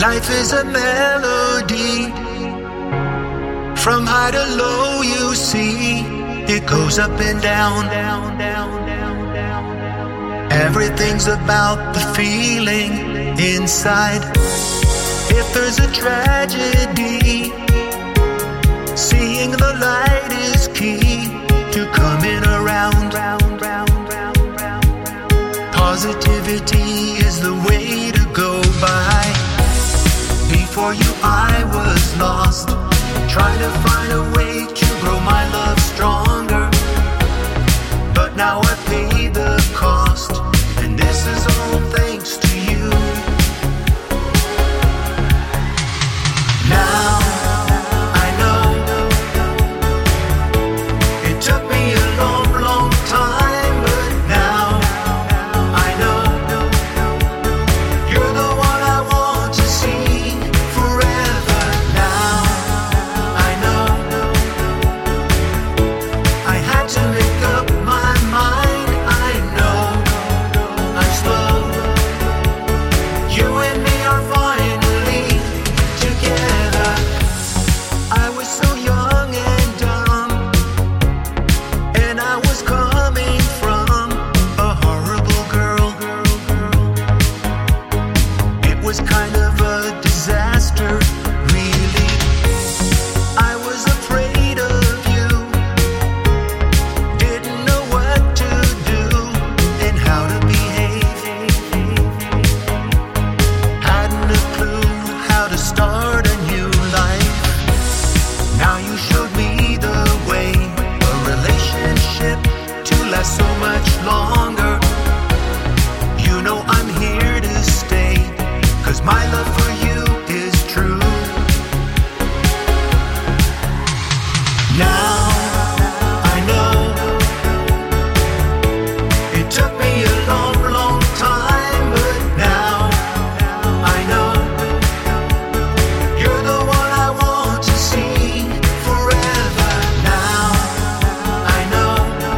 Life is a melody. From high to low you see, it goes up and down. Everything's about the feeling inside. If there's a tragedy, seeing the light is key to coming around. Positivity is the way to go by. Before you I was lost, trying to find a way to grow my love stronger. But now I pay the cost, and this is all thanks to you. Now I know it took me a long, long time, but now I know you're the one I want to see forever. Now I know I had to make up my mind. I know I'm slow. You and me are finally together. I was so young and dumb, and I was coming from a horrible girl. It was kind of a disaster, really. I was afraid of you, didn't know what to do and how to behave. Hadn't a clue how to start a new life. Now you showed me the way, a relationship to last so much longer. You know I'm here to stay, 'cause my love for you is true. Now I know it took me a long, long time, but now I know you're the one I want to see forever. Now I know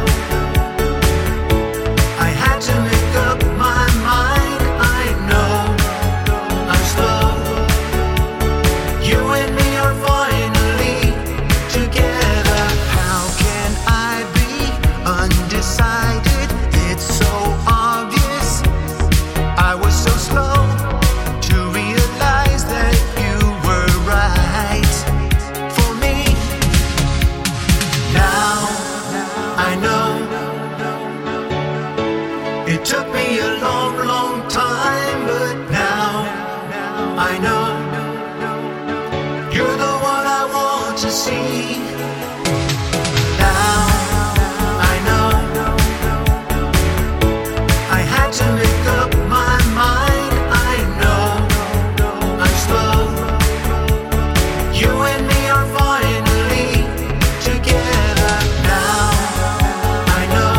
I had to make up my mind. I know I'm slow. You and me are finally together. How can I be undecided? It's so obvious. I was so slow to realize that you were right for me. Now I know it took me a long, long time, but now I know you're the one I want to see. Now I know I had to make up my mind. I know I'm slow. You and me are finally together. Now I know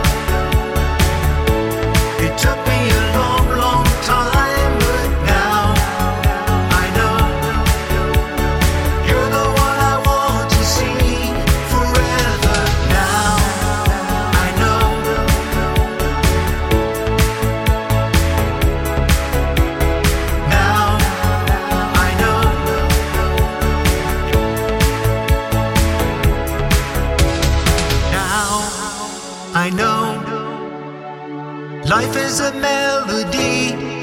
it took me a long, long time, but now I know you're the one I want to see forever. Now I know. Now I know. Now I know life is a melody.